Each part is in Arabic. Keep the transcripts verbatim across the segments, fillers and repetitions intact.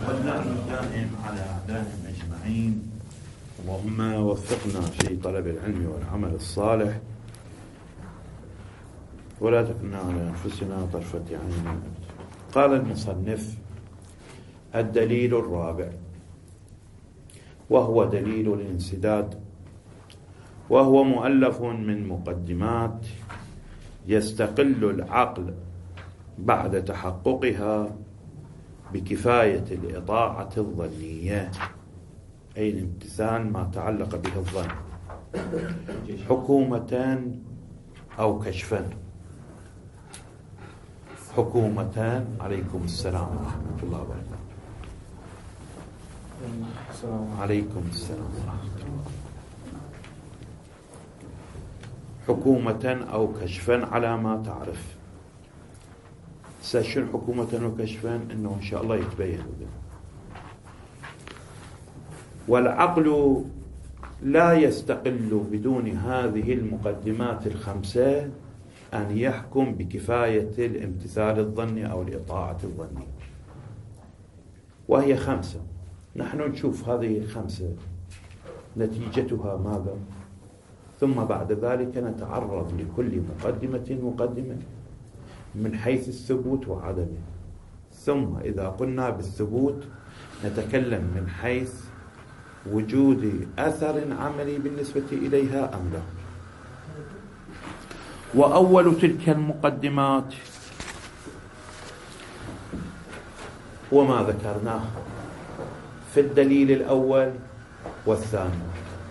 والله الدائم على أعدائهم أجمعين. اللهم وفقنا في طلب العلم والعمل الصالح، ولا تكلنا على أنفسنا طرفة عين. قال المصنف: الدليل الرابع، وهو دليل الانسداد، وهو مؤلف من مقدمات يستقل العقل بعد تحققها بكفاية الإطاعة الظنية، أي الامتثال ما تعلق به الظن، حكومة أو كشفا. حكومة، عليكم السلام ورحمة الله وبركاته. عليكم السلام ورحمة الله. حكومة أو كشفا على ما تعرف. سأشن حكومة وكشفا إنه إن شاء الله يتبين. والعقل لا يستقل بدون هذه المقدمات الخمسة أن يحكم بكفاية الامتثال الظني أو الإطاعة الظنية، وهي خمسة. نحن نشوف هذه الخمسة نتيجتها ماذا، ثم بعد ذلك نتعرض لكل مقدمة مقدمة من حيث الثبوت وعدمه، ثم إذا قلنا بالثبوت نتكلم من حيث وجود أثر عملي بالنسبة إليها أم لا. وأول تلك المقدمات هو ما ذكرناه في الدليل الأول والثاني،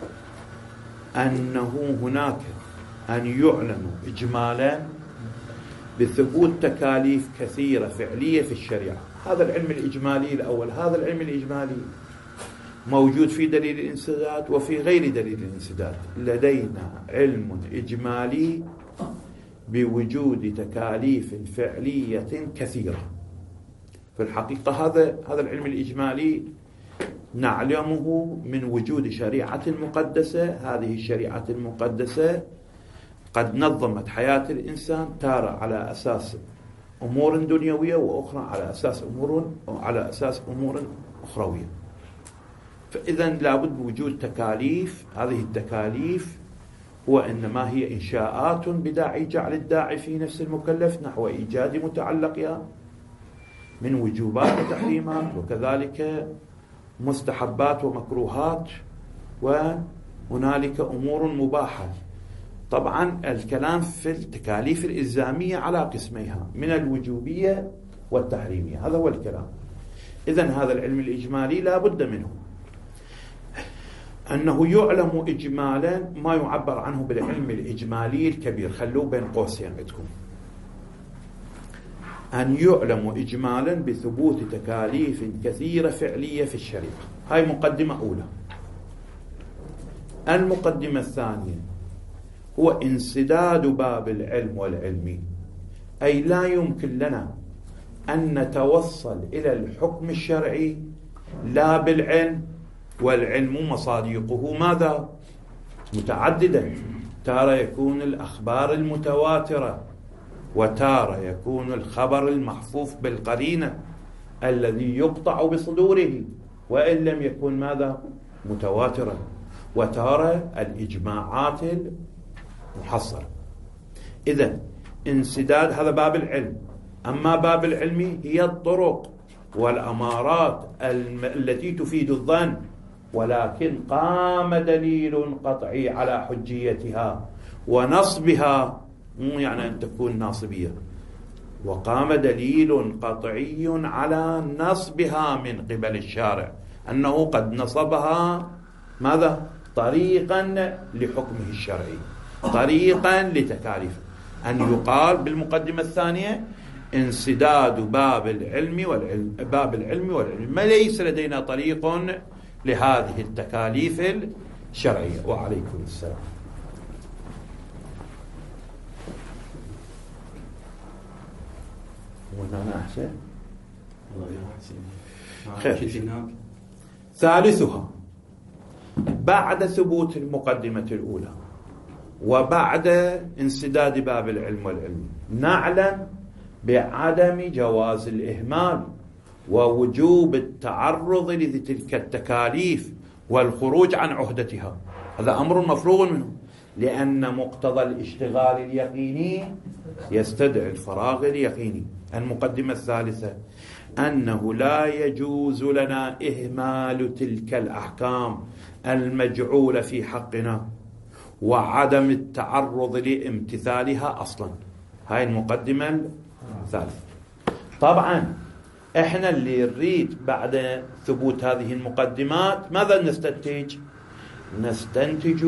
أنه هناك أن يعلم إجمالا بثبوت تكاليف كثيرة فعلية في الشريعة. هذا العلم الإجمالي الأول، هذا العلم الإجمالي موجود في دليل الانسداد وفي غير دليل الانسداد. لدينا علم إجمالي بوجود تكاليف فعلية كثيرة. في الحقيقة هذا هذا العلم الإجمالي نعلمه من وجود شريعة مقدسة. هذه الشريعة المقدسة قد نظمت حياة الإنسان تارة على أساس أمور دنيوية، وأخرى على أساس أمور على أساس أمور أخروية. فإذا لابد بوجود تكاليف. هذه التكاليف هو إنما هي إنشاءات بداعي جعل الداعي في نفس المكلف نحو إيجاد متعلقها من وجوبات وتحريمات، وكذلك مستحبات ومكروهات، وهنالك أمور مباحة. طبعا الكلام في التكاليف الإلزامية على قسميها، من الوجوبية والتحريمية، هذا هو الكلام. إذن هذا العلم الإجمالي لا بد منه أنه يعلم إجمالا ما يعبر عنه بالعلم الإجمالي الكبير. خلوه بين قوسين عندكم، أن يعلم إجمالا بثبوت تكاليف كثيرة فعلية في الشريعة. هاي مقدمة أولى. المقدمة الثانية هو انسداد باب العلم والعلمي، أي لا يمكن لنا أن نتوصل إلى الحكم الشرعي لا بالعلم، والعلم مصادقه ماذا؟ متعددة. تارة يكون الأخبار المتواترة، وتارة يكون الخبر المحفوف بالقرينة الذي يقطع بصدوره وإن لم يكن ماذا؟ متواترا. وتارة الإجماعات المحصرة. إذن انسداد هذا باب العلم. أما باب العلم هي الطرق والأمارات التي تفيد الظن، ولكن قام دليل قطعي على حجيتها ونصبها، مو يعني أن تكون ناصبية، وقام دليل قطعي على نصبها من قبل الشارع، أنه قد نصبها ماذا؟ طريقا لحكمه الشرعي، طريقا لتكاليفه. أن يقال بالمقدمة الثانية انسداد باب العلم والعلم باب العلم والعلم، ما ليس لدينا طريق لهذه التكاليف الشرعية. وعليكم السلام. وانا أحسن خير. ثالثها، بعد ثبوت المقدمة الأولى وبعد انسداد باب العلم والعلم، نعلم بعدم جواز الإهمال ووجوب التعرض لتلك التكاليف والخروج عن عهدتها، هذا أمر مفروغ منه، لأن مقتضى الاشتغال اليقيني يستدعي الفراغ اليقيني. المقدمة الثالثة أنه لا يجوز لنا إهمال تلك الأحكام المجعولة في حقنا وعدم التعرض لامتثالها أصلا. هاي المقدمة الثالثة. طبعا احنا اللي نريد بعد ثبوت هذه المقدمات ماذا نستنتج؟ نستنتج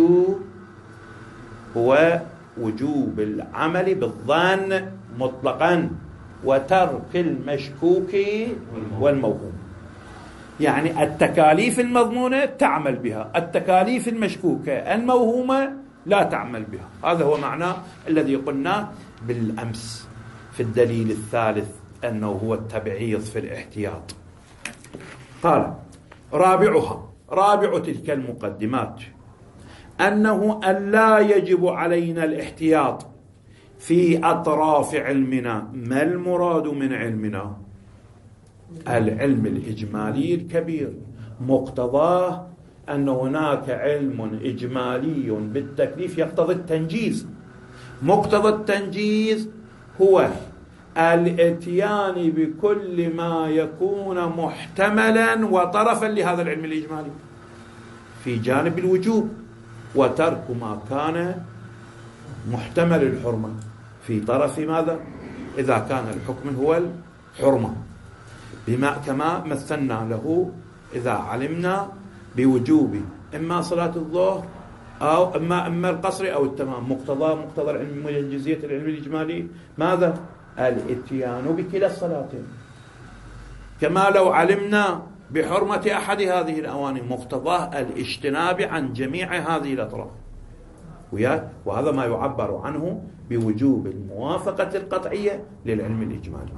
هو وجوب العمل بالظن مطلقا وترك المشكوك والموهوم. يعني التكاليف المظنونة تعمل بها، التكاليف المشكوكة الموهومة لا تعمل بها. هذا هو معناه الذي قلناه بالأمس في الدليل الثالث أنه هو التبعيض في الاحتياط. قال رابعها، رابع تلك المقدمات أنه أن لا يجب علينا الاحتياط في أطراف علمنا. ما المراد من علمنا؟ العلم الإجمالي الكبير، مقتضاه أن هناك علم إجمالي بالتكليف يقتضي التنجيز. مقتضى التنجيز هو الاتيان بكل ما يكون محتملا وطرفا لهذا العلم الإجمالي في جانب الوجوب، وترك ما كان محتمل الحرمة في طرف ماذا؟ إذا كان الحكم هو الحرمة، بما كما مثلنا له إذا علمنا بوجوب إما صلاة الظهر أو إما إما القصر أو التمام. مقتضى مقتضى العلم جزئية العلم الإجمالي ماذا؟ الاتيان بكلا الصلاتين. كما لو علمنا بحرمة أحد هذه الأواني مقتضاه الاجتناب عن جميع هذه الأطراف، وهذا ما يعبر عنه بوجوب الموافقة القطعية للعلم الإجمالي.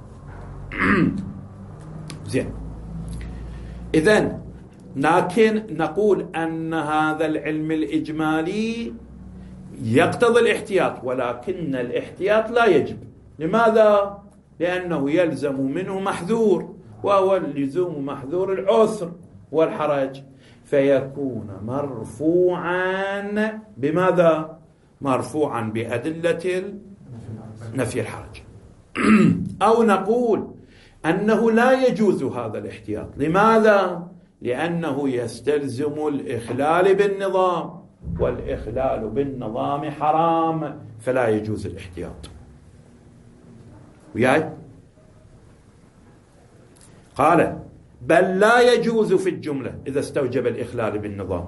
زين، إذن لكن نقول أن هذا العلم الإجمالي يقتضي الاحتياط، ولكن الاحتياط لا يجب. لماذا؟ لأنه يلزم منه محذور، وهو لزوم محذور العسر والحرج، فيكون مرفوعا بماذا؟ مرفوعا بأدلة نفي الحرج. أو نقول أنه لا يجوز هذا الاحتياط. لماذا؟ لأنه يستلزم الإخلال بالنظام، والإخلال بالنظام حرام، فلا يجوز الاحتياط. وياي؟ قال بل لا يجوز في الجملة إذا استوجب الإخلال بالنظام.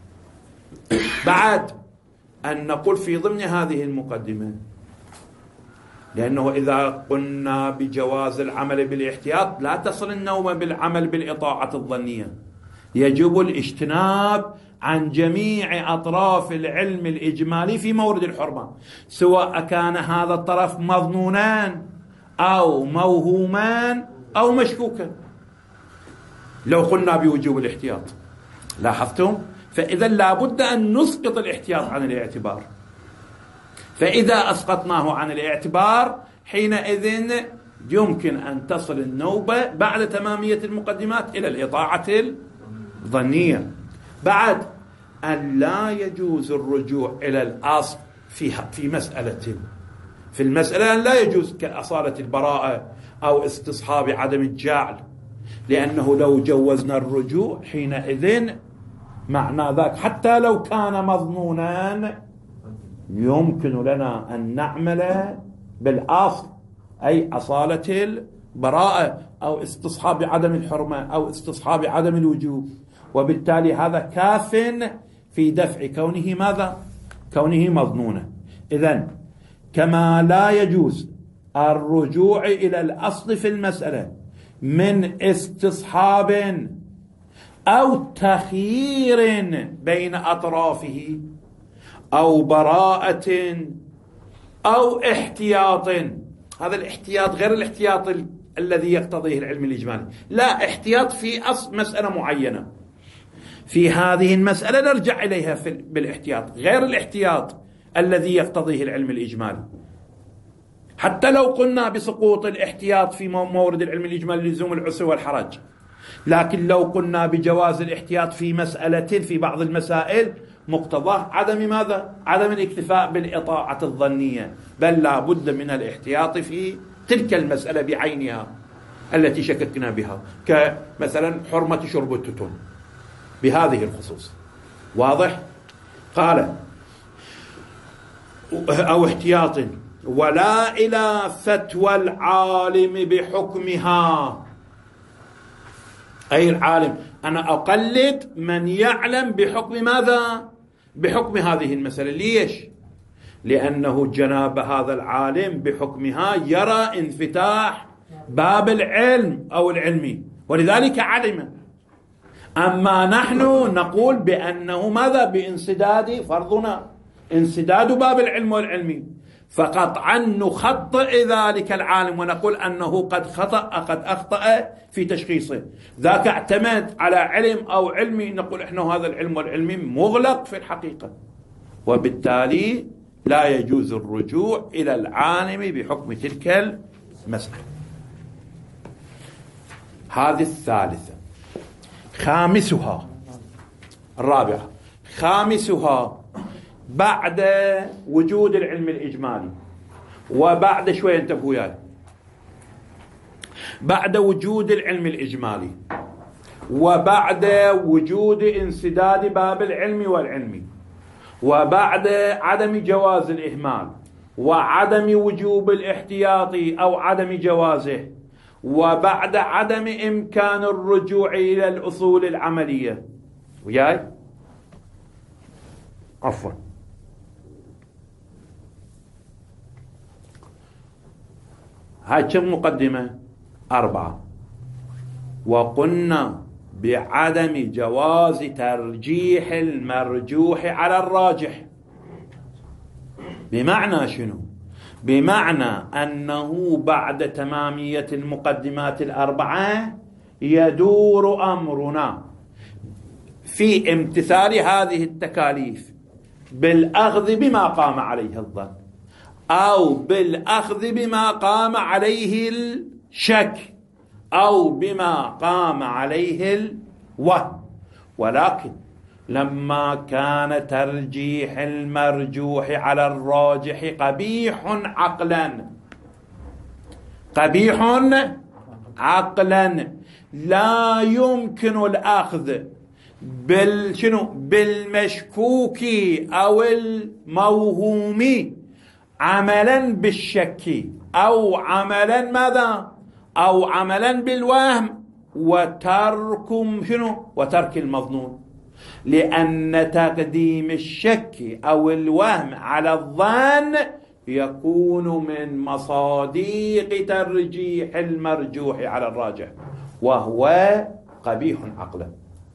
بعد أن نقول في ضمن هذه المقدمة، لأنه إذا قلنا بجواز العمل بالاحتياط لا تصل النوم بالعمل بالإطاعة الظنية، يجب الاجتناب عن جميع أطراف العلم الإجمالي في مورد الحرمة، سواء كان هذا الطرف مظنونان أو موهومان أو مشكوكا. لو قلنا بوجوب الاحتياط، لاحظتم؟ فإذا لابد أن نسقط الاحتياط عن الاعتبار، فإذا أسقطناه عن الاعتبار حينئذ يمكن أن تصل النوبة بعد تمامية المقدمات إلى الإطاعة الظنية. بعد أن لا يجوز الرجوع إلى الأصل فيها في مسألة في المسألة أن لا يجوز كأصالة البراءة أو استصحاب عدم الجعل، لأنه لو جوزنا الرجوع حينئذ معنى ذاك حتى لو كان مضمونا يمكن لنا أن نعمل بالأصل، أي أصالة البراءة أو استصحاب عدم الحرمة أو استصحاب عدم الوجوب، وبالتالي هذا كاف في دفع كونه ماذا؟ كونه مظنونا. إذن كما لا يجوز الرجوع إلى الأصل في المسألة من استصحاب أو تخيير بين أطرافه أو براءة أو احتياط، هذا الاحتياط غير الاحتياط ال... الذي يقتضيه العلم الإجمالي، لا، احتياط في أصل مسألة معينة، في هذه المسألة نرجع إليها في... بالاحتياط، غير الاحتياط الذي يقتضيه العلم الإجمالي. حتى لو قلنا بسقوط الاحتياط في مورد العلم الإجمالي لزوم العسر والحرج، لكن لو قلنا بجواز الاحتياط في مسألة في بعض المسائل مقتضاه عدم ماذا؟ عدم الاكتفاء بالإطاعة الظنية، بل لا بد من الاحتياط في تلك المسألة بعينها التي شككنا بها، كمثلا حرمة شرب التتون بهذه الخصوص. واضح؟ قال أو احتياط ولا إلى فتوى العالم بحكمها، أي العالم أنا أقلد من يعلم بحكم ماذا؟ بحكم هذه المسألة. ليش؟ لأنه جناب هذا العالم بحكمها يرى انفتاح باب العلم أو العلمي، ولذلك علم. أما نحن نقول بأنه ماذا؟ بانسداد فرضنا انسداد باب العلم والعلمي، فقطعا نخطئ ذلك العالم ونقول أنه قد خطأ قد أخطأ في تشخيصه، ذاك اعتمد على علم أو علمي، نقول إحنا هذا العلم والعلمي مغلق في الحقيقة، وبالتالي لا يجوز الرجوع إلى العالم بحكم تلك المسألة. هذه الثالثة. خامسها الرابعة خامسها بعد وجود العلم الإجمالي وبعد شوية انتبهوا وياي بعد وجود العلم الإجمالي وبعد وجود انسداد باب العلم والعلمي وبعد عدم جواز الإهمال وعدم وجوب الاحتياطي أو عدم جوازه وبعد عدم إمكان الرجوع إلى الأصول العملية وياي عفوا هاي كم مقدمة؟ أربعة. وقلنا بعدم جواز ترجيح المرجوح على الراجح. بمعنى شنو؟ بمعنى أنه بعد تمامية المقدمات الأربعة يدور أمرنا في امتثال هذه التكاليف بالأخذ بما قام عليه الظن أو بالأخذ بما قام عليه الشك أو بما قام عليه الوهم. ولكن لما كان ترجيح المرجوح على الراجح قبيح عقلا قبيح عقلا لا يمكن الأخذ بالشنو بالمشكوك أو الموهوم عملا بالشك أو عملا ماذا أو عملا بالوهم وترك شنو وترك المظنون، لأن تقديم الشك أو الوهم على الظن يكون من مصادق ترجيح المرجوح على الراجح وهو قبيح عقلا.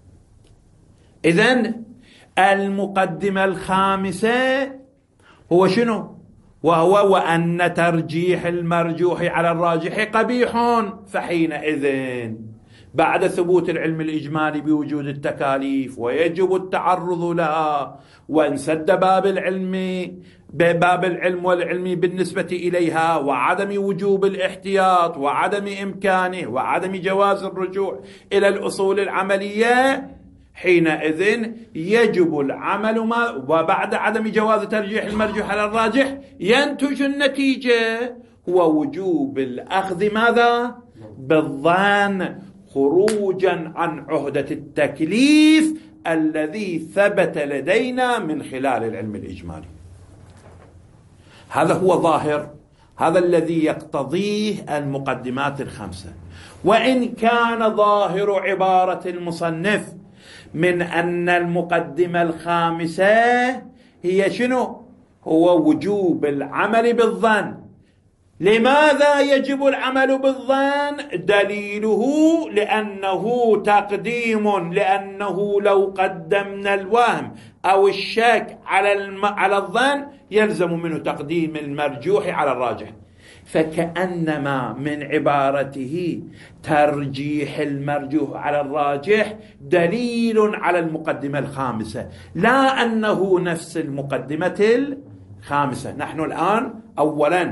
إذن المقدمة الخامسة هو شنو؟ وهو وأن ترجيح المرجوح على الراجح قبيح، فحينئذ بعد ثبوت العلم الإجمالي بوجود التكاليف ويجب التعرض لها وانسد باب العلم باب العلم والعلم بالنسبة إليها وعدم وجوب الاحتياط وعدم إمكانه وعدم جواز الرجوع إلى الأصول العملية، حينئذ يجب العمل ما وبعد عدم جواز ترجيح المرجوح على الراجح ينتج النتيجة هو وجوب الأخذ ماذا؟ بالظن خروجا عن عهدة التكليف الذي ثبت لدينا من خلال العلم الإجمالي. هذا هو ظاهر، هذا الذي يقتضيه المقدمات الخمسة. وإن كان ظاهر عبارة المصنف من أن المقدمة الخامسة هي شنو؟ هو وجوب العمل بالظن. لماذا يجب العمل بالظن؟ دليله لأنه تقديم، لأنه لو قدمنا الوهم أو الشك على الم... على الظن يلزم منه تقديم المرجوح على الراجح، فكأنما من عبارته ترجيح المرجوح على الراجح دليل على المقدمة الخامسة، لا أنه نفس المقدمة الخامسة. نحن الآن أولا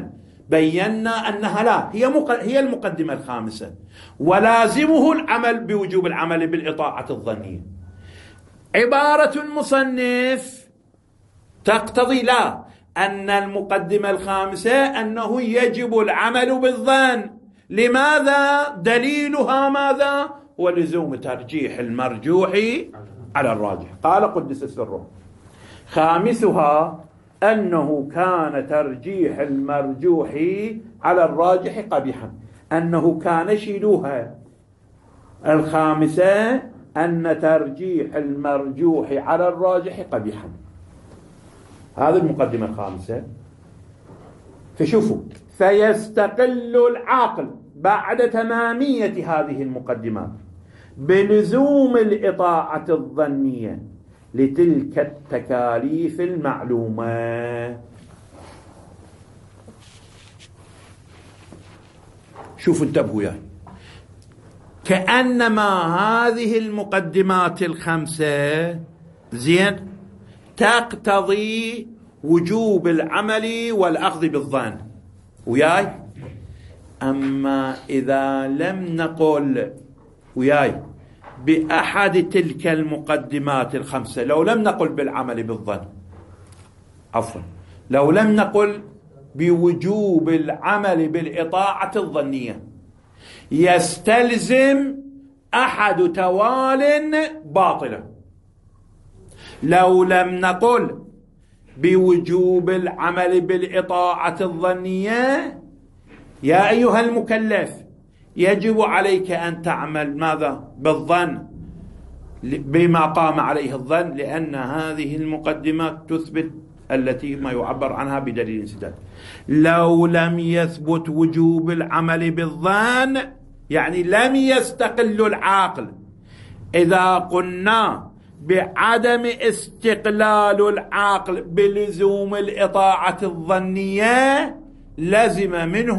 بينا أنها لا هي, هي المقدمة الخامسة، ولازمه العمل بوجوب العمل بالإطاعة الظنية. عبارة المصنف تقتضي لا أن المقدمة الخامسة أنه يجب العمل بالظن. لماذا؟ دليلها ماذا؟ ولزوم ترجيح المرجوح على الراجح. قال قدس سره: خامسها أنه كان ترجيح المرجوح على الراجح قبيحا. أنه كان شيلوها الخامسة أن ترجيح المرجوح على الراجح قبيحا. هذه المقدمة الخامسة. فشوفوا، فيستقل العاقل بعد تمامية هذه المقدمات بلزوم الإطاعة الظنية لتلك التكاليف المعلومة. شوفوا انتبهوا يعني، كأنما هذه المقدمات الخمسة زين تقتضي وجوب العمل والأخذ بالظن وياي. أما إذا لم نقل وياي بأحد تلك المقدمات الخمسة، لو لم نقل بالعمل بالظن، عفوا لو لم نقل بوجوب العمل بالإطاعة الظنية، يستلزم أحد توال باطلة. لو لم نقل بوجوب العمل بالإطاعة الظنية، يا أيها المكلف يجب عليك أن تعمل ماذا؟ بالظن، بما قام عليه الظن، لأن هذه المقدمات تثبت التي ما يعبر عنها بدليل انسداد. لو لم يثبت وجوب العمل بالظن، يعني لم يستقل العاقل. إذا قلنا بعدم استقلال العاقل بلزوم الإطاعة الظنية، لزم منه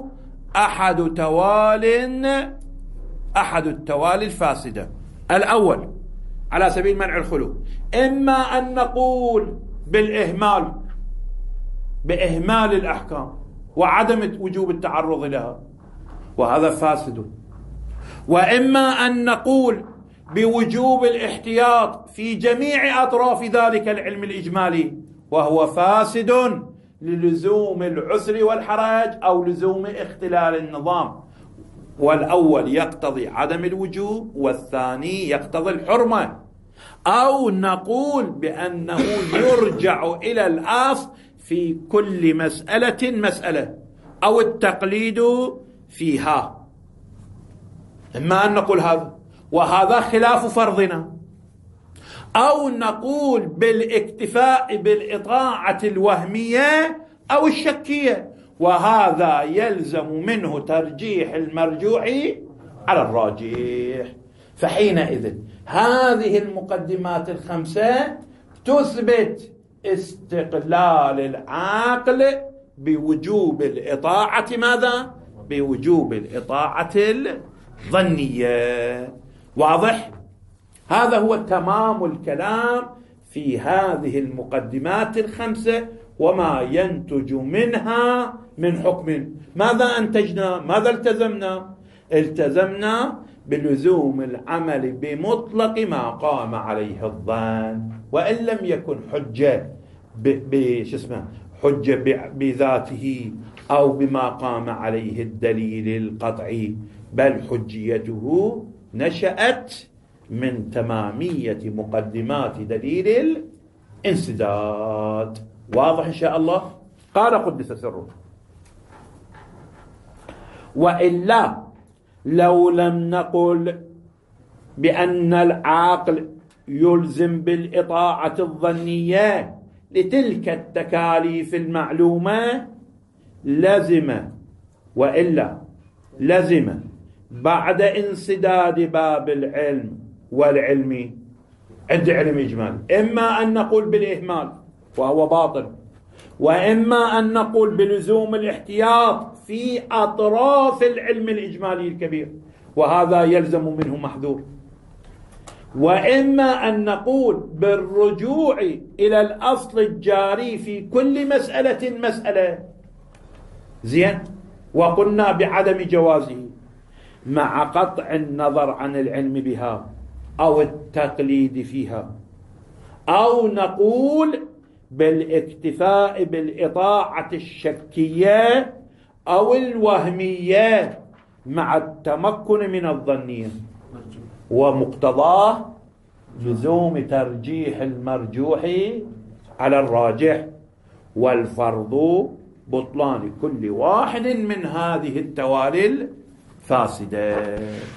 أحد توال أحد التوالي الفاسدة. الأول على سبيل منع الخلو، إما أن نقول بالإهمال بإهمال الأحكام وعدم وجوب التعرض لها، وهذا فاسد، وإما أن نقول بوجوب الاحتياط في جميع أطراف ذلك العلم الإجمالي، وهو فاسد للزوم العسر والحرج أو لزوم اختلال النظام. والأول يقتضي عدم الوجوب والثاني يقتضي الحرمة. أو نقول بأنه يرجع إلى الأصل في كل مسألة مسألة، أو التقليد فيها. إما أن نقول هذا، وهذا خلاف فرضنا، أو نقول بالاكتفاء بالإطاعة الوهمية أو الشكية، وهذا يلزم منه ترجيح المرجوع على الراجح. فحينئذ هذه المقدمات الخمسة تثبت استقلال العاقل بوجوب الإطاعة ماذا؟ بوجوب الإطاعة الظنية. واضح؟ هذا هو تمام الكلام في هذه المقدمات الخمسة وما ينتج منها من حكم. ماذا أنتجنا؟ ماذا التزمنا؟ التزمنا بلزوم العمل بمطلق ما قام عليه الظن، وإن لم يكن حجة بش اسمه حجة بذاته أو بما قام عليه الدليل القطعي، بل حجيته نشأت من تمامية مقدمات دليل الانسداد. واضح إن شاء الله؟ قال قدس سره: وإلا لو لم نقل بأن العاقل يلزم بالإطاعة الظنية لتلك التكاليف المعلومة، لزم وإلا لزم بعد انسداد باب العلم والعلم عند علم إجمالي، إما أن نقول بالإهمال وهو باطل، وإما أن نقول بلزوم الاحتياط في أطراف العلم الإجمالي الكبير، وهذا يلزم منه محذور، وإما أن نقول بالرجوع إلى الأصل الجاري في كل مسألة مسألة، زين، وقلنا بعدم جوازه مع قطع النظر عن العلم بها أو التقليد فيها، أو نقول بالاكتفاء بالإطاعة الشكية أو الوهمية مع التمكن من الظنية، ومقتضاه لزوم ترجيح المرجوح على الراجح، والفرض بطلان كل واحد من هذه التوالي الفاسدة.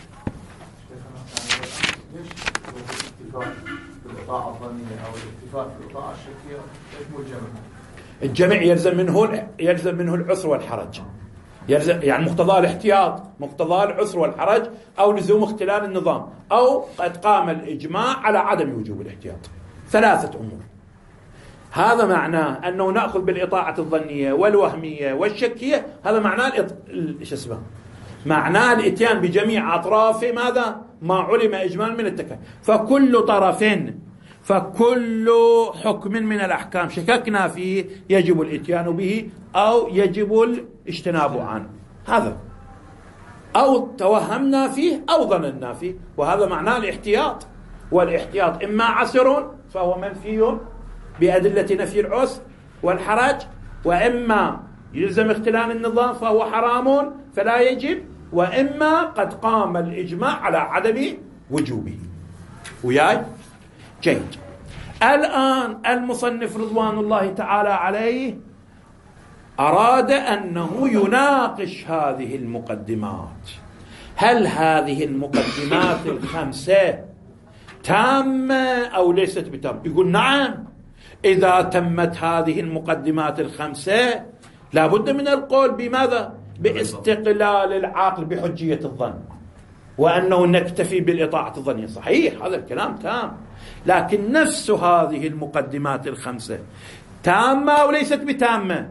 الإطاعة الظنية أو الاكتفاء بالإطاعة الشكية اسمه الجمع. الجمع يلزم منه يلزم منه العسر والحرج، يلزم يعني مقتضى الاحتياط، مقتضى العسر والحرج، أو لزوم اختلال النظام، أو قد قام الإجماع على عدم وجوب الاحتياط. ثلاثة أمور. هذا معناه أنه نأخذ بالإطاعة الظنية والوهمية والشكية، هذا معناه ايش اسمه معناه الاتيان بجميع أطراف ماذا ما علم إجمال من التكليف. فكل طرف فكل حكم من الأحكام شككنا فيه يجب الاتيان به أو يجب الاجتناب عنه، هذا أو توهمنا فيه أو ظننا فيه، وهذا معناه الاحتياط. والاحتياط إما عسر فهو منفي بأدلة نفي العسر والحرج، وإما يلزم اختلال النظام فهو حرام فلا يجب، وإما قد قام الإجماع على عدم وجوبه. وياي جيد. الآن المصنف رضوان الله تعالى عليه أراد أنه يناقش هذه المقدمات. هل هذه المقدمات الخمسة تامة أو ليست بتامة؟ يقول نعم، إذا تمت هذه المقدمات الخمسة لابد من القول بماذا؟ باستقلال العقل بحجية الظن، وأنه نكتفي بالإطاعة الظنية. صحيح، هذا الكلام تام، لكن نفس هذه المقدمات الخمسة تامة أو ليست بتامة؟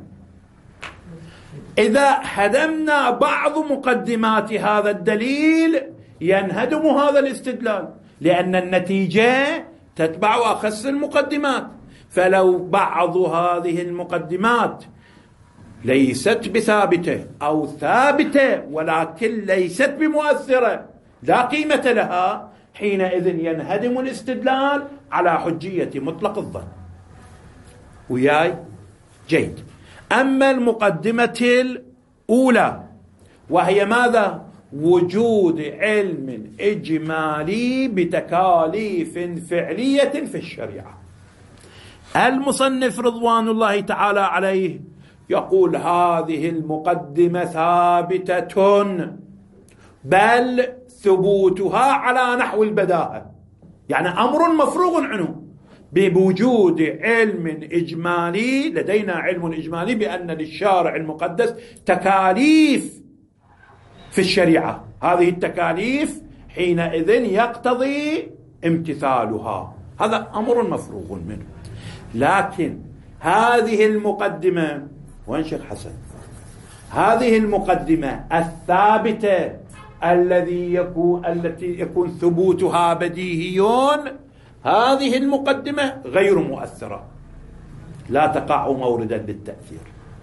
إذا هدمنا بعض مقدمات هذا الدليل ينهدم هذا الاستدلال، لأن النتيجة تتبع أخس المقدمات. فلو بعض هذه المقدمات ليست بثابتة أو ثابتة ولكن ليست بمؤثرة لا قيمة لها، حينئذ ينهدم الاستدلال على حجية مطلق الظن. وياي جيد. أما المقدمة الأولى وهي ماذا؟ وجود علم إجمالي بتكاليف فعلية في الشريعة. المصنف رضوان الله تعالى عليه يقول هذه المقدمة ثابتة، بل ثبوتها على نحو البداهة، يعني أمر مفروغ عنه، بوجود علم إجمالي. لدينا علم إجمالي بأن للشارع المقدس تكاليف في الشريعة، هذه التكاليف حينئذ يقتضي امتثالها، هذا أمر مفروغ منه. لكن هذه المقدمة، وين شيخ حسن؟ هذه المقدمة الثابتة الذي يكون التي يكون ثبوتها بديهي، هذه المقدمة غير مؤثرة، لا تقع موردا للتأثير.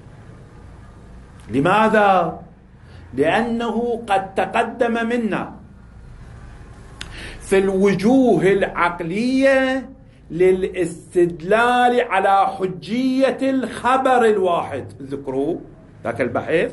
لماذا؟ لأنه قد تقدم منا في الوجوه العقلية للاستدلال على حجية الخبر الواحد. ذكروا ذاك البحث،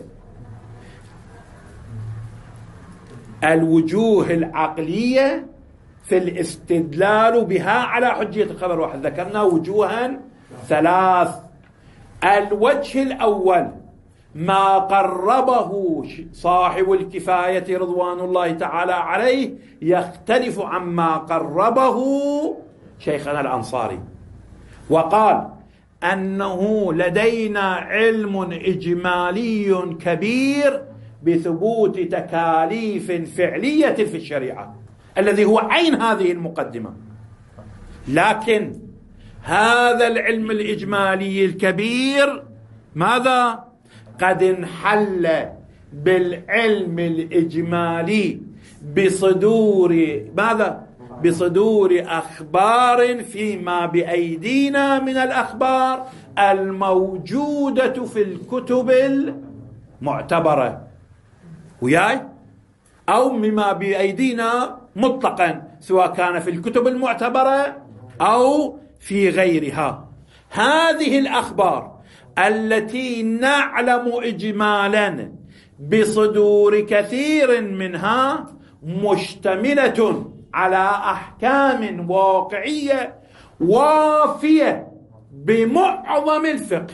الوجوه العقلية في الاستدلال بها على حجية الخبر الواحد. ذكرنا وجوها ثلاث. الوجه الأول ما قربه صاحب الكفاية رضوان الله تعالى عليه يختلف عما قربه شيخنا الأنصاري، وقال أنه لدينا علم إجمالي كبير بثبوت تكاليف فعلية في الشريعة، الذي هو عين هذه المقدمة. لكن هذا العلم الإجمالي الكبير ماذا؟ قد انحل بالعلم الإجمالي بصدور ماذا؟ بصدور أخبار فيما بأيدينا من الأخبار الموجودة في الكتب معتبرة وياي، أو مما بأيدينا مطلقا سواء كان في الكتب المعتبرة أو في غيرها. هذه الأخبار التي نعلم إجمالا بصدور كثير منها مشتملة على أحكام واقعية وافية بمعظم الفقه،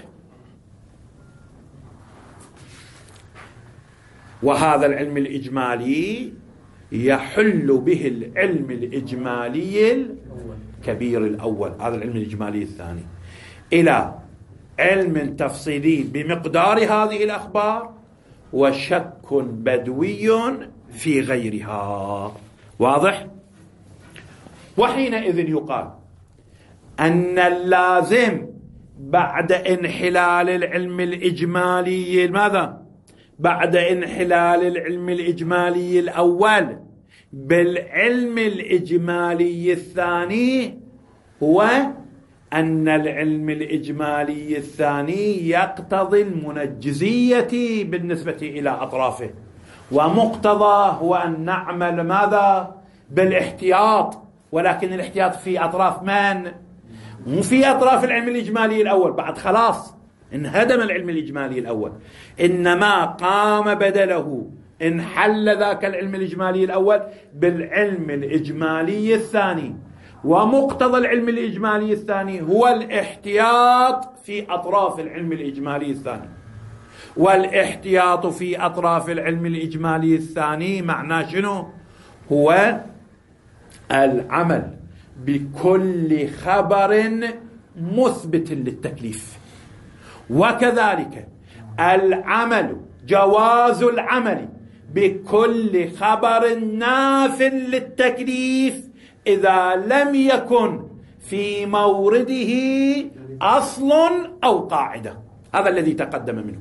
وهذا العلم الإجمالي يحل به العلم الإجمالي الكبير الأول، هذا العلم الإجمالي الثاني، إلى علم تفصيلي بمقدار هذه الأخبار وشك بدوي في غيرها. واضح؟ وحينئذ يقال أن اللازم بعد انحلال العلم الإجمالي ماذا؟ بعد انحلال العلم الإجمالي الأول بالعلم الإجمالي الثاني هو أن العلم الإجمالي الثاني يقتضي المنجزية بالنسبة إلى أطرافه، ومقتضى هو أن نعمل ماذا؟ بالاحتياط، ولكن الاحتياط في أطراف من؟ مو في أطراف العلم الإجمالي الأول، بعد خلاص انهدم العلم الإجمالي الأول، إنما قام بدله انحل ذاك العلم الإجمالي الأول بالعلم الإجمالي الثاني، ومقتضى العلم الإجمالي الثاني هو الاحتياط في أطراف العلم الإجمالي الثاني. والاحتياط في أطراف العلم الإجمالي الثاني معناه شنو؟ هو العمل بكل خبر مثبت للتكليف، وكذلك العمل جواز العمل بكل خبر ناف للتكليف إذا لم يكن في مورده أصل أو قاعدة. هذا الذي تقدم منه،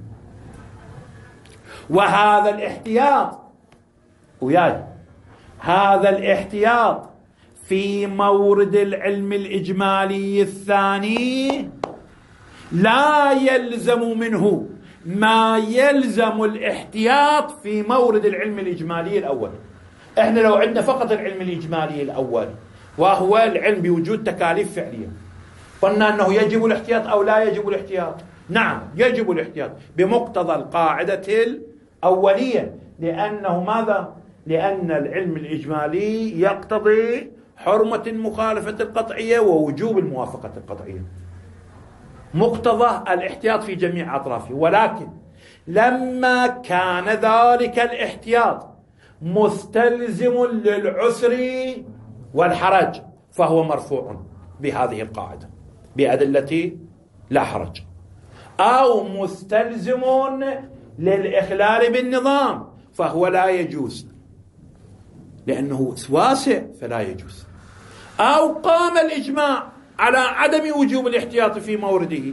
وهذا الاحتياط وياي هذا الاحتياط في مورد العلم الإجمالي الثاني لا يلزم منه ما يلزم الاحتياط في مورد العلم الإجمالي الأول. احنا لو عندنا فقط العلم الإجمالي الأول وهو العلم بوجود تكاليف فعلية، قلنا أنه يجب الاحتياط أو لا يجب الاحتياط؟ نعم يجب الاحتياط بمقتضى القاعدة الأولية، لأنه ماذا؟ لأن العلم الإجمالي يقتضي حرمة المخالفة القطعية ووجوب الموافقة القطعية، مقتضى الاحتياط في جميع أطرافه. ولكن لما كان ذلك الاحتياط مستلزم للعسر والحرج فهو مرفوع بهذه القاعدة بأدلة لا حرج، أو مستلزم للإخلال بالنظام فهو لا يجوز لأنه واسع فلا يجوز، أو قام الإجماع على عدم وجوب الاحتياط في مورده.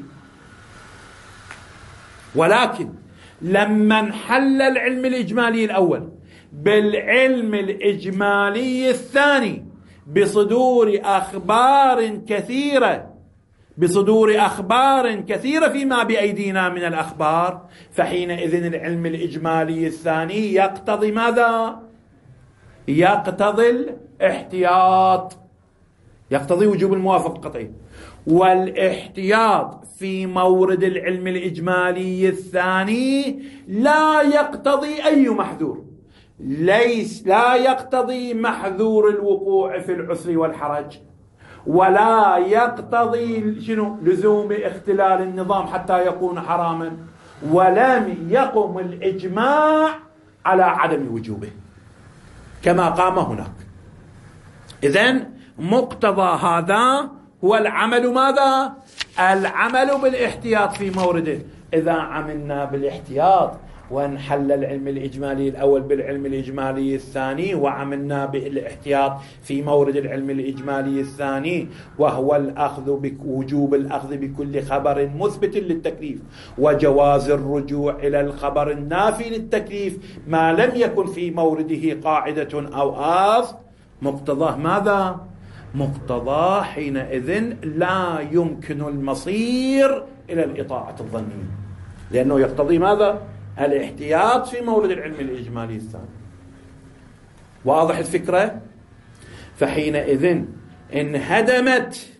ولكن لما انحل العلم الإجمالي الأول بالعلم الإجمالي الثاني بصدور أخبار كثيرة بصدور أخبار كثيرة فيما بأيدينا من الأخبار، فحينئذ العلم الإجمالي الثاني يقتضي ماذا؟ يقتضي الاحتياط، يقتضي وجوب الموافقة القطعي. والاحتياط في مورد العلم الإجمالي الثاني لا يقتضي أي محذور، ليس لا يقتضي محذور الوقوع في العسر والحرج، ولا يقتضي شنو لزوم اختلال النظام حتى يكون حراما، ولم يقم الإجماع على عدم وجوبه كما قام هناك. إذن مقتضى هذا هو العمل ماذا؟ العمل بالاحتياط في مورده. إذا عملنا بالاحتياط وانحل العلم الإجمالي الأول بالعلم الإجمالي الثاني وعملنا بالاحتياط في مورد العلم الإجمالي الثاني وهو الأخذ بوجوب الأخذ بكل خبر مثبت للتكليف وجواز الرجوع إلى الخبر النافي للتكليف ما لم يكن في مورده قاعدة أو أصل، مقتضاه ماذا؟ مقتضاه حينئذ لا يمكن المصير إلى الإطاعة الظنية، لأنه يقتضي ماذا؟ الاحتياط في مورد العلم الإجمالي الثاني. واضح الفكرة؟ فحينئذ انهدمت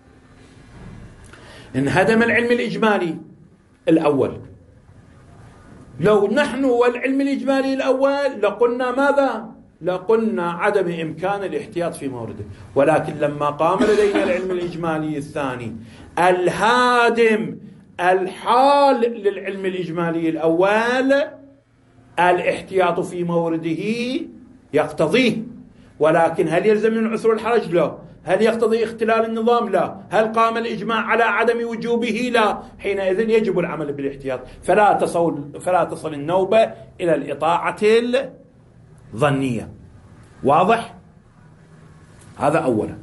انهدم العلم الإجمالي الأول. لو نحن والعلم الإجمالي الأول لقلنا ماذا؟ لقلنا عدم إمكان الاحتياط في مورده، ولكن لما قام لدينا العلم الإجمالي الثاني الهادم الحال للعلم الإجمالي الأول، الاحتياط في مورده يقتضيه. ولكن هل يلزم من العسر والحرج؟ لا. هل يقتضي اختلال النظام؟ لا. هل قام الإجماع على عدم وجوبه؟ لا. حينئذ يجب العمل بالاحتياط، فلا تصل فلا تصل النوبة إلى الإطاعة الظنية. واضح؟ هذا أولا.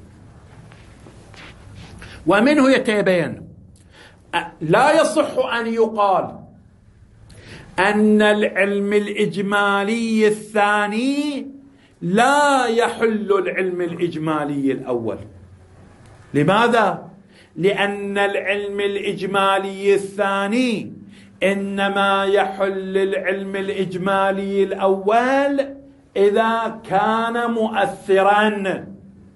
ومنه يتبين لا يصح أن يقال أن العلم الإجمالي الثاني لا يحل العلم الإجمالي الأول. لماذا؟ لأن العلم الإجمالي الثاني إنما يحل العلم الإجمالي الأول إذا كان مؤثرا،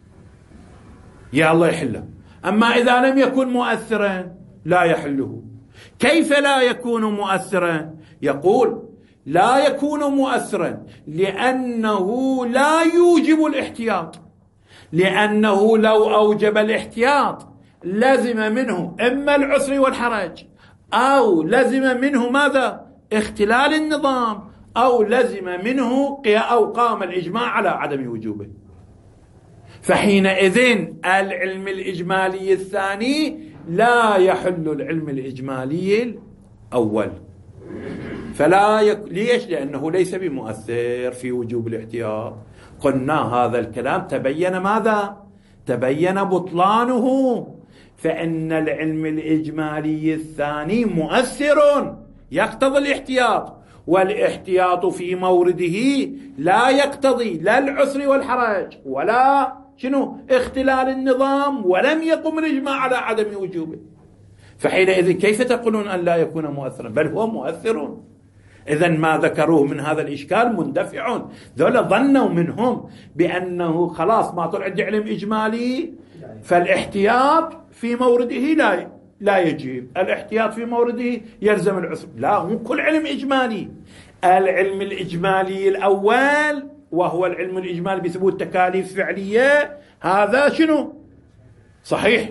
يا الله يحله. أما إذا لم يكن مؤثرا لا يحله. كيف لا يكون مؤثرا؟ يقول لا يكون مؤثرا لأنه لا يوجب الاحتياط، لأنه لو أوجب الاحتياط لزم منه إما العسر والحرج، أو لزم منه ماذا؟ اختلال النظام، أو لزم منه أو قام الإجماع على عدم وجوبه. فحينئذ العلم الإجمالي الثاني لا يحل العلم الإجمالي الأول. فلا يك... ليش؟ لأنه ليس بمؤثر في وجوب الاحتياط. قلنا هذا الكلام تبين ماذا؟ تبين بطلانه. فإن العلم الإجمالي الثاني مؤثر يقتضي الاحتياط، والاحتياط في مورده لا يقتضي لا العسر والحرج ولا شنو اختلال النظام، ولم يقم الإجماع على عدم وجوبه. فحينئذ كيف تقولون أن لا يكون مؤثرا؟ بل هو مؤثر. إذن ما ذكروه من هذا الإشكال مندفع. ذولا ظنوا منهم بأنه خلاص ما طلع عندي علم إجمالي فالاحتياط في مورده لا لا يجيب، الاحتياط في مورده يلزم العسر. لا، مو كل علم إجمالي. العلم الإجمالي الأول وهو العلم الإجمالي بثبوت تكاليف فعلية، هذا شنو؟ صحيح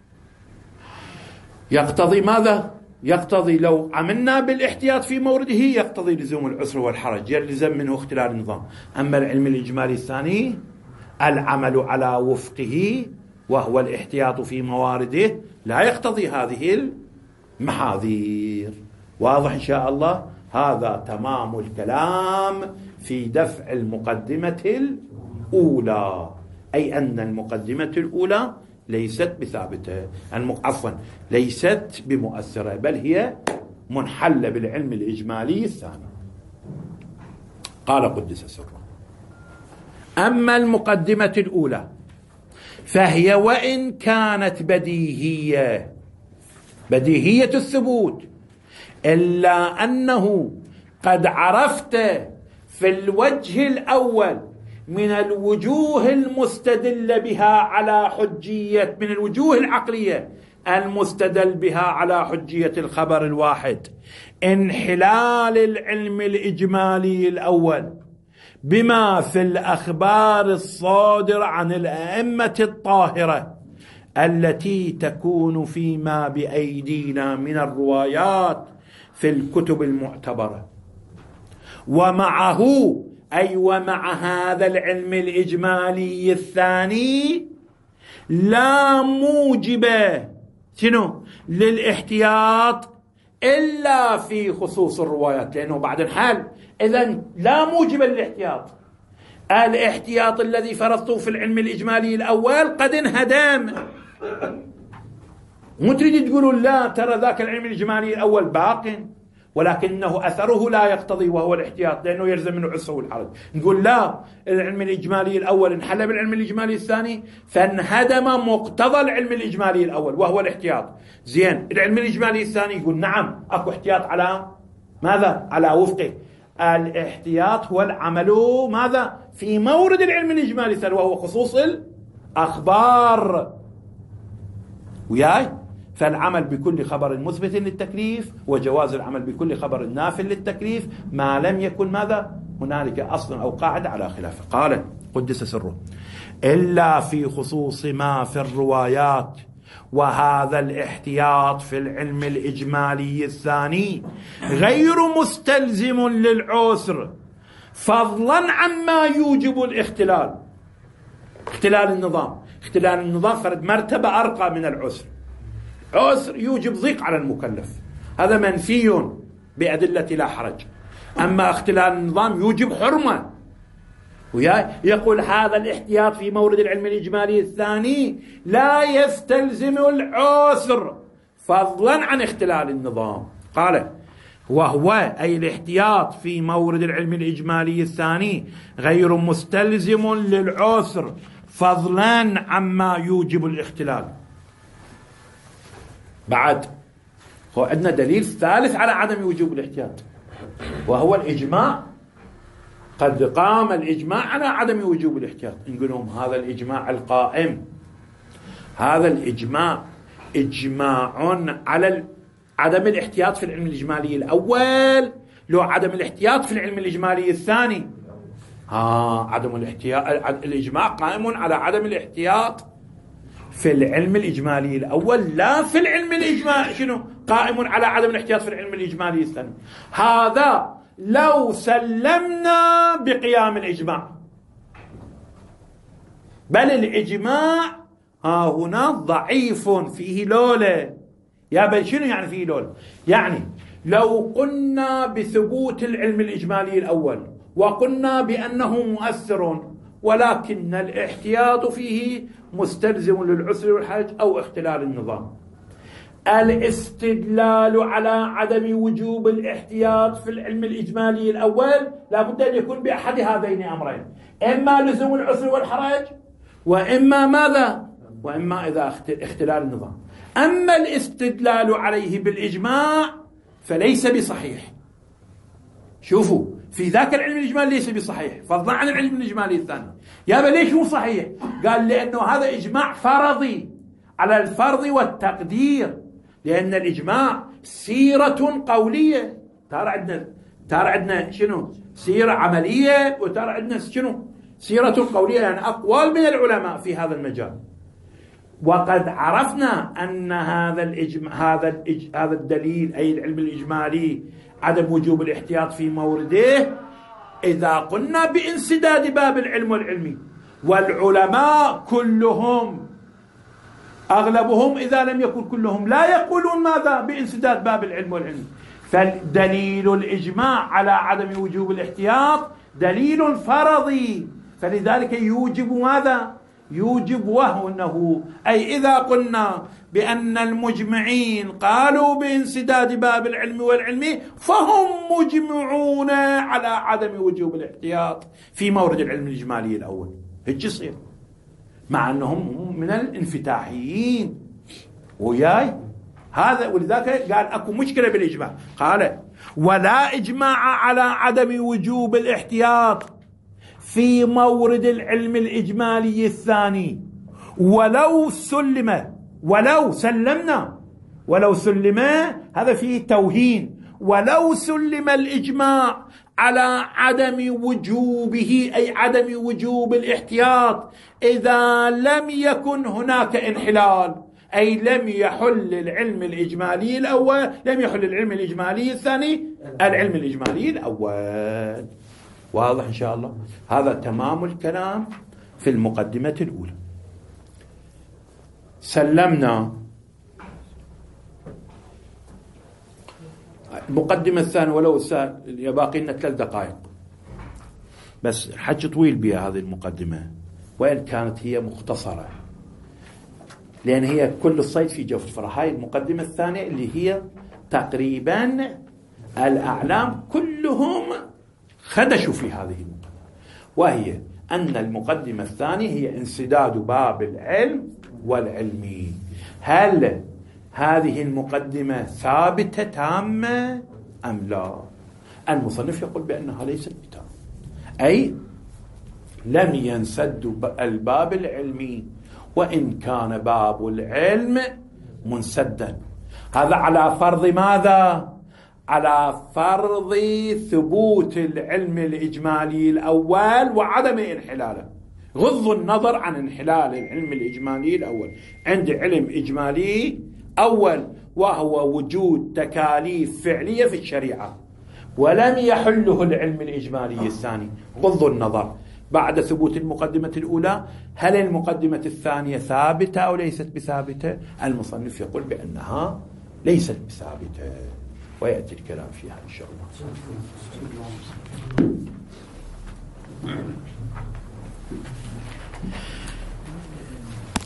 يقتضي ماذا؟ يقتضي لو عملنا بالاحتياط في مورده يقتضي لزوم العسر والحرج، يلزم منه اختلال النظام. أما العلم الإجمالي الثاني العمل على وفقه وهو الاحتياط في موارده لا يقتضي هذه المحاذير. واضح إن شاء الله؟ هذا تمام الكلام في دفع المقدمة الأولى، أي أن المقدمة الأولى ليست بثابتة، عفوا ليست بمؤثرة، بل هي منحلة بالعلم الإجمالي الثاني. قال قدس سره: أما المقدمة الأولى فهي وإن كانت بديهية بديهية الثبوت، إلا أنه قد عرفت في الوجه الأول من الوجوه المستدل بها على حجية من الوجوه العقلية المستدل بها على حجية الخبر الواحد انحلال العلم الإجمالي الأول بما في الأخبار الصادرة عن الأئمة الطاهرة التي تكون فيما بأيدينا من الروايات في الكتب المعتبرة. ومعه أي ومع هذا العلم الإجمالي الثاني لا موجب شنو للاحتياط إلا في خصوص الروايات، لأنه بعد الحال إذن لا موجب للاحتياط. الاحتياط الذي فرضته في العلم الإجمالي الأول قد انهدم. مو تريد تقولوا لا ترى ذاك العلم الإجمالي الأول باق، ولكنه أثره لا يقتضي وهو الاحتياط، لأنه يلزم منه العسر والحرج. نقول لا، العلم الإجمالي الأول انحل بالعلم الإجمالي الثاني فانهدم مقتضى العلم الإجمالي الأول وهو الاحتياط. زين، العلم الإجمالي الثاني يقول نعم أكو احتياط على ماذا؟ على وفقه. الاحتياط هو العمل ماذا؟ في مورد العلم الإجمالي الثاني، وهو خصوص الأخبار. وياي؟ فالعمل بكل خبر مثبت للتكليف، وجواز العمل بكل خبر ناف للتكليف ما لم يكن ماذا؟ هنالك أصل أو قاعدة على خلافه. قال قدس سره: إلا في خصوص ما في الروايات، وهذا الاحتياط في العلم الإجمالي الثاني غير مستلزم للعسر، فضلا عما يوجب الاختلال. اختلال النظام، اختلال النظام فرد مرتبة أرقى من العسر. عسر يوجب ضيق على المكلف، هذا منفي بأدلة لا حرج. أما اختلال النظام يوجب حرمة. يقول هذا الاحتياط في مورد العلم الإجمالي الثاني لا يستلزم العسر فضلا عن اختلال النظام. قال: وهو أي الاحتياط في مورد العلم الإجمالي الثاني غير مستلزم للعسر فضلا عما يوجب الاختلال. بعد هو عندنا دليل ثالث على عدم وجوب الاحتياط، وهو الإجماع. قد قام الإجماع على عدم وجوب الاحتياط. نقول لهم هذا الإجماع القائم، هذا الإجماع إجماع على عدم الاحتياط في العلم الإجمالي الأول، لو عدم الاحتياط في العلم الإجمالي الثاني. ها عدم الاحتياط، الإجماع قائم على عدم الاحتياط في العلم الإجمالي الأول، لا في العلم الإجمالي شنو قائم على عدم الاحتياط في العلم الإجمالي الثاني. هذا لو سلمنا بقيام الإجماع، بل الإجماع ها هنا ضعيف فيه لولة. يا بل شنو يعني فيه لولة؟ يعني لو قلنا بثبوت العلم الإجمالي الأول وقلنا بأنه مؤثر، ولكن الاحتياط فيه مستلزم للعسر والحرج أو اختلال النظام، الاستدلال على عدم وجوب الاحتياط في العلم الإجمالي الأول لابد أن يكون بأحد هذين أمرين: إما لزوم العسر والحرج، وإما ماذا؟ وإما إذا اختلال النظام. أما الاستدلال عليه بالإجماع فليس بصحيح. شوفوا، في ذاك العلم الإجمالي ليس بصحيح فضلا عن العلم الإجمالي الثاني. يا بل ليش مو صحيح؟ قال لأنه هذا إجماع فرضي على الفرض والتقدير، لأن الإجماع سيرة قولية. ترى عندنا ترى عندنا شنو؟ سيرة عملية، وترى عندنا شنو؟ سيرة قولية، يعني أقوال من العلماء في هذا المجال. وقد عرفنا أن هذا الإجماع هذا الإج... هذا الدليل أي العلم الإجمالي عدم وجوب الاحتياط في مورده إذا قلنا بانسداد باب العلم والعلمي، والعلماء كلهم أغلبهم إذا لم يكن كلهم لا يقولون ماذا؟ بانسداد باب العلم والعلم. فالدليل الإجماع على عدم وجوب الاحتياط دليل فرضي، فلذلك يوجب ماذا؟ يوجب وهنه. أي إذا قلنا بأن المجمعين قالوا بانسداد باب العلم والعلم فهم مجمعون على عدم وجوب الاحتياط في مورد العلم الإجمالي الأول. هيك يصير مع أنهم من الانفتاحيين وياي هذا. ولذلك قال أكو مشكلة بالإجماع. قال: ولا إجماع على عدم وجوب الاحتياط في مورد العلم الإجمالي الثاني ولو سلم ولو سلمنا ولو سلم هذا فيه توهين. ولو سلم الإجماع على عدم وجوبه أي عدم وجوب الاحتياط إذا لم يكن هناك انحلال، أي لم يحل العلم الإجمالي الأول، لم يحل العلم الإجمالي الثاني العلم الإجمالي الأول. واضح إن شاء الله؟ هذا تمام الكلام في المقدمة الأولى. سلمنا المقدمة الثانية، ولو باقي لنا ثلاث دقائق بس، حج طويل بها هذه المقدمة وإن كانت هي مختصرة، لأن هي كل الصيد في جوف الفرح. هاي المقدمة الثانية اللي هي تقريبا الأعلام كلهم خدشوا في هذه المقدمة، وهي أن المقدمة الثانية هي انسداد باب العلم والعلمي. هل هذه المقدمة ثابتة تامة أم لا؟ المصنف يقول بأنها ليست بتام، أي لم ينسد الباب العلمي وإن كان باب العلم منسدا. هذا على فرض ماذا؟ على فرض ثبوت العلم الإجمالي الأول وعدم انحلاله. غض النظر عن انحلال العلم الإجمالي الأول، عند علم إجمالي أول وهو وجود تكاليف فعلية في الشريعة، ولم يحله العلم الإجمالي الثاني. غض النظر بعد ثبوت المقدمة الأولى، هل المقدمة الثانية ثابتة أو ليست بثابتة؟ المصنف يقول بأنها ليست بثابتة، ويأتي الكلام فيها إن شاء الله.